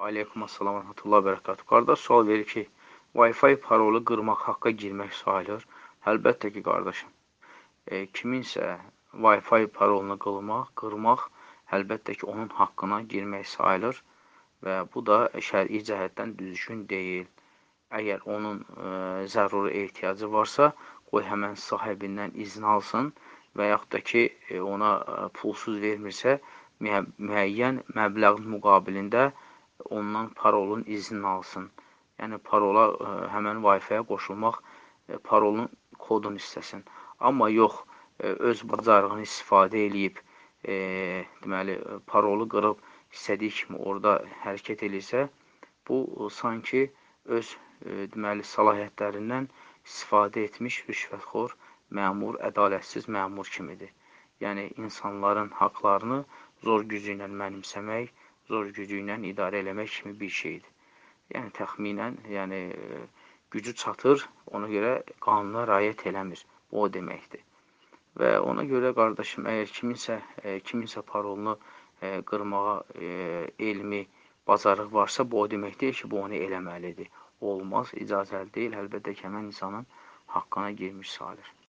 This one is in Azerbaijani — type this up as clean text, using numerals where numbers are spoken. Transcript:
Aleykum assalam və rəhmətullah bərəkatuhu. Qardaş sual verir ki, Wi-Fi parolu qırmaq haqqa girmək sayılır. Əlbəttə ki, qardaşım. Kiminsə Wi-Fi parolunu qırmaq, əlbəttə ki, onun haqqına girmək sayılır və bu da şər'i cəhətdən düzgün deyil. Əgər onun zəruri ehtiyacı varsa, qoy həmən sahibindən izin alsın və yaxud da ki, ona pulsuz vermirsə, müəyyən məbləğin müqabilində ondan parolun iznini alsın. Yəni, parola, həmən Wi-Fi-yə qoşulmaq, parolun kodunu istəsin. Amma yox, öz bacarığını istifadə eləyib, deməli, parolu qırıb, istədiyi kimi orada hərəkət eləyirsə, bu, sanki öz, deməli, səlahiyyətlərindən istifadə etmiş rüşvətxor, məmur, ədalətsiz məmur kimidir. Yəni, insanların haqlarını zor gücü ilə mənimsəmək, zor gücü ilə idarə eləmək kimi bir şeydir. Yəni, təxminən, gücü çatır, ona görə qanuna riayət eləmir. Bu o deməkdir. Və ona görə, qardaşım, əgər kiminsə parolunu qırmağa elmi, bacarıq varsa, bu o demək deyil ki, bu onu eləməlidir. Olmaz, icazəli deyil, əlbəttə ki, həmən insanın haqqına girmiş sayılır.